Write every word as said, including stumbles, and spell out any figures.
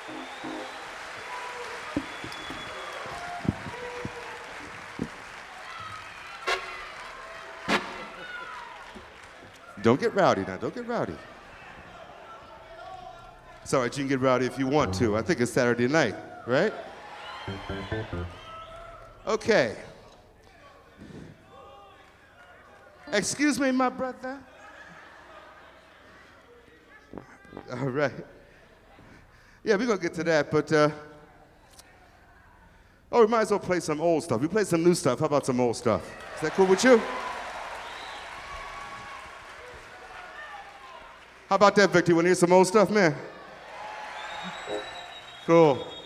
Don't get rowdy now, don't get rowdy. It's all right, you can get rowdy if you want to. I think it's Saturday night, right? Okay. Excuse me, my brother. All right. Yeah, we're gonna get to that, but uh, oh, we might as well play some old stuff. We play some new stuff. How about some old stuff? Is that cool with you? How about that, Victor? You wanna hear some old stuff, man? Cool.